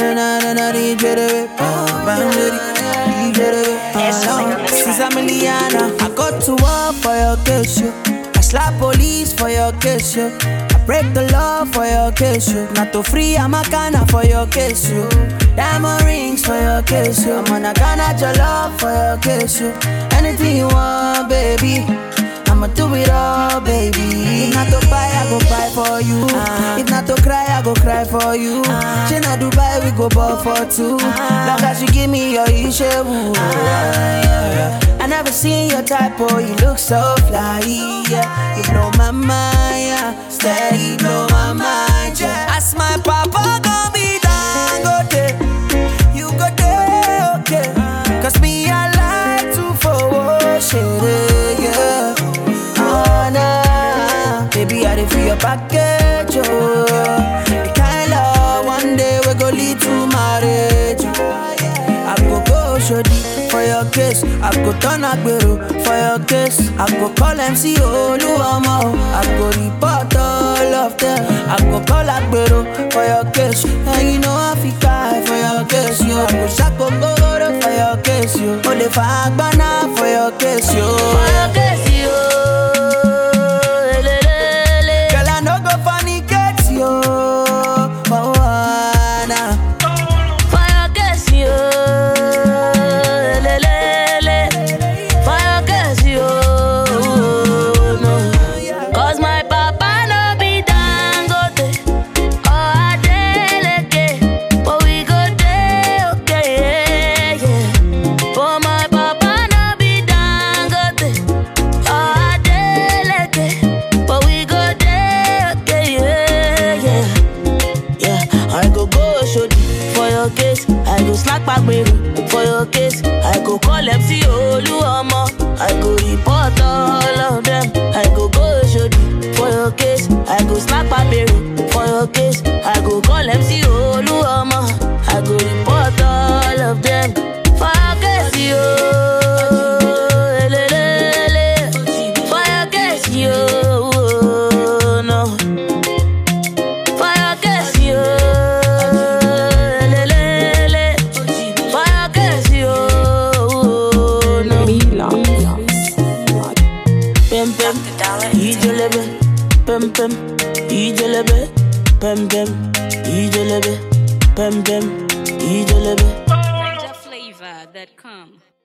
Miliana, I got to war for your case, yo. I slap police for your case, yo. I break the law for your case, yo. Not to free, I'm a canna for your case, yo. Diamond rings for your case, yo. I'm gonna canna your love for your case, yo. Anything you want, baby, I'ma do it all, baby. If not to buy, I go buy for you. If not to cry, I go cry for you. She not Dubai, we go ball for two. Long as you give me your issue. I never seen your type, oh, you look so fly, yeah. You blow my mind, yeah. Steady blow my mind, yeah. Ask my papa, gon' be Dangote. You go there, okay. Cause me, I like to forward shit, yeah. Baby, I did for your package, oh. The kind of one day we go lead to marriage. I go shorty for your case. I go turn Agbero for your case. I go call MC Oluomo. I go report all of them. I go call Agbero for your case. And you know I feel cry for your case, yo. I go Shako Goro for your case, yo. Ole Fagbana for your case, yo. For your case, yo. For your case, I go call MC Oluomo. I go report all of them. I go shodi. For your case, I go slap Agbero. For your case, I go call MC Oluomo. I go report all of them. For your case, yo. For your case, yo. No. For your case, yo. Pem pem, ijelebe, pem pem, ijelebe, pem pem, ijelebe. Flavor.com